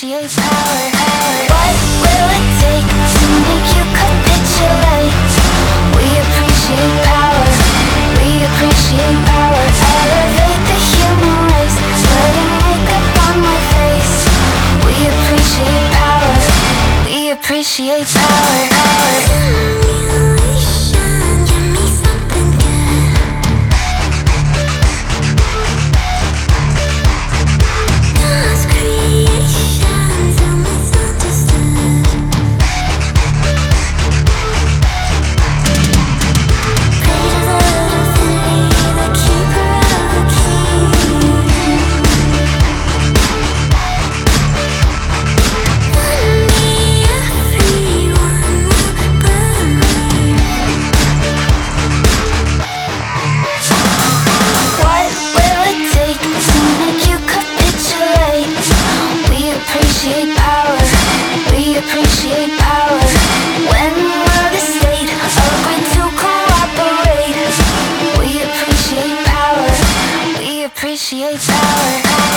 appreciate power. What will it take to make you capitulate? We appreciate power. We appreciate power. Elevate the human race. Putting makeup on my face. We appreciate power. We appreciate power. Appreciate power.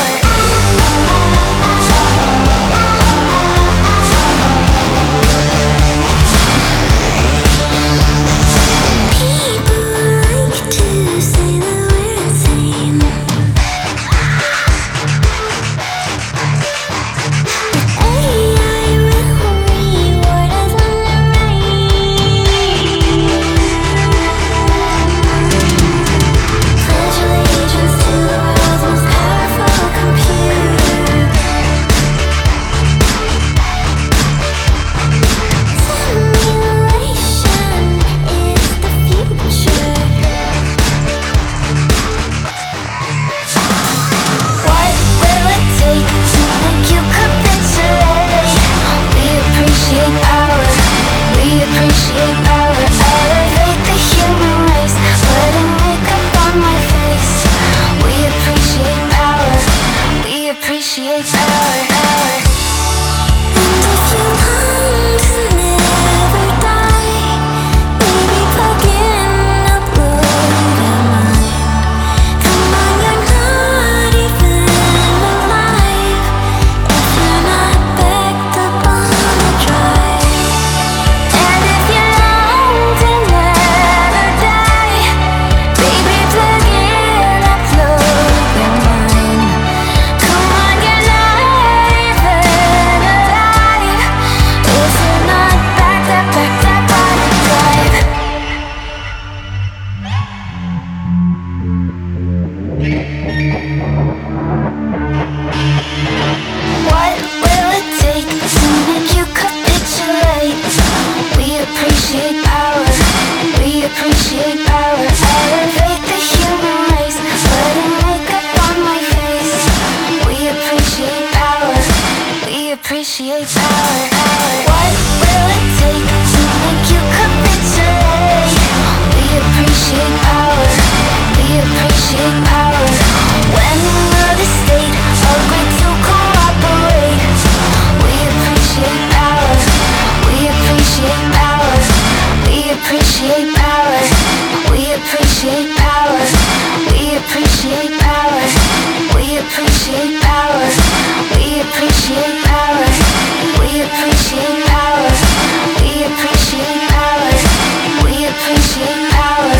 Appreciate power. What will it take to make you capitulate? We appreciate power. We appreciate power. When will the state agree to cooperate? We appreciate power. We appreciate power. We appreciate power. We appreciate power. We appreciate power. We appreciate power. We appreciate power. We appreciate power. We appreciate power. We appreciate power.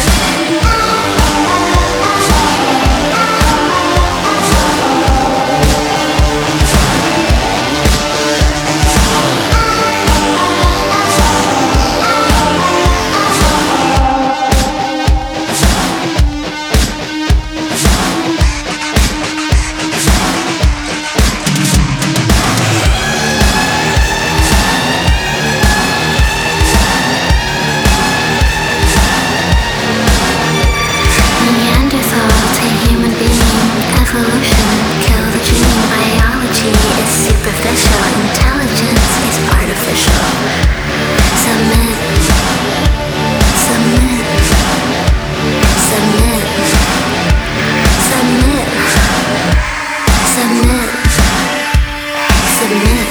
Submit.